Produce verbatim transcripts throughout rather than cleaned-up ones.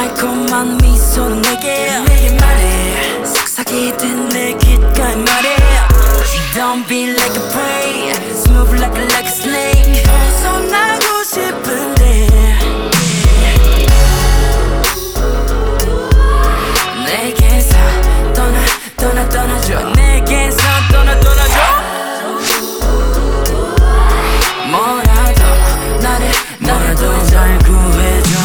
달콤한 미소는 내게 내게 말해 속삭이듯 내 귓가에 말해 Don't be like a prey Smooth like a, like a snake 벗어나고 싶은데 내게서 떠나 떠나 떠나줘 내게서 떠나 떠나줘 뭐라도 나를 뭐라도 날 구해줘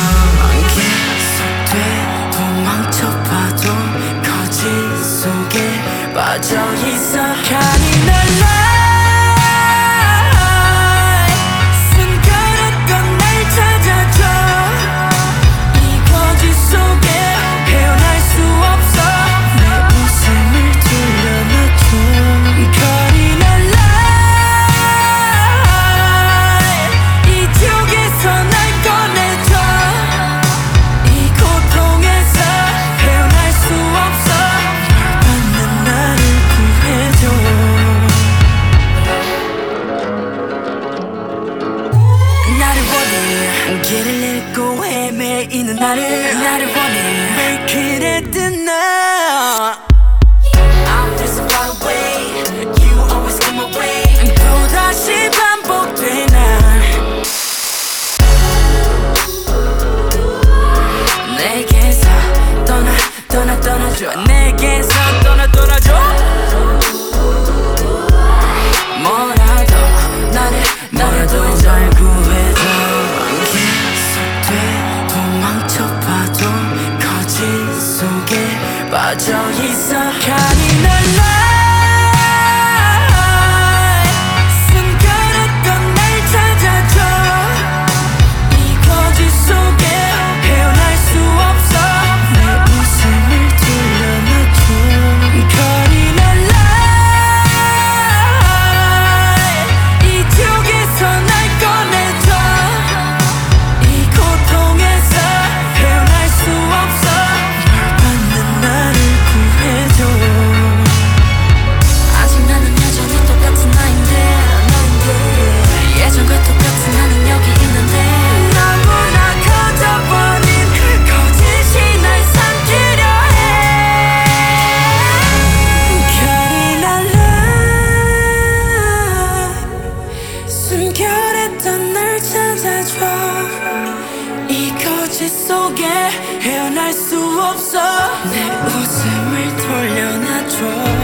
계속돼 도망쳐봐도 거짓 속에 빠져있어 잔인한 길을 잃고 헤매이는 나를 나를 원해 Make it at the night I'm just far away You always come away 또다시 반복돼 난 내게서 떠나 떠나 떠나줘 내게서 떠나 떠나줘 뭐라도 나를 뭐라도 날 구해줘 도망쳐봐도 거짓 속에 빠져있어 잔인한 날 숨겨놨던 날 찾아줘 이 거짓 속에 헤어날 수 없어 내 웃음을 돌려놔줘 잔인한 날 이쪽에서 날 꺼내줘 이 고통에서 헤어날 수 없어 널 받는 나를 구해줘 아직 나는 여전히 똑같은 나인데 너인데 예전과 똑같은 나는 여기 있는데 너무나 커져버린 거짓이 날 삼키려 해 잔인한 날 숨겨냈던 날 찾아줘 이 거짓 속에 헤어날 수 없어 내 웃음을 돌려놔줘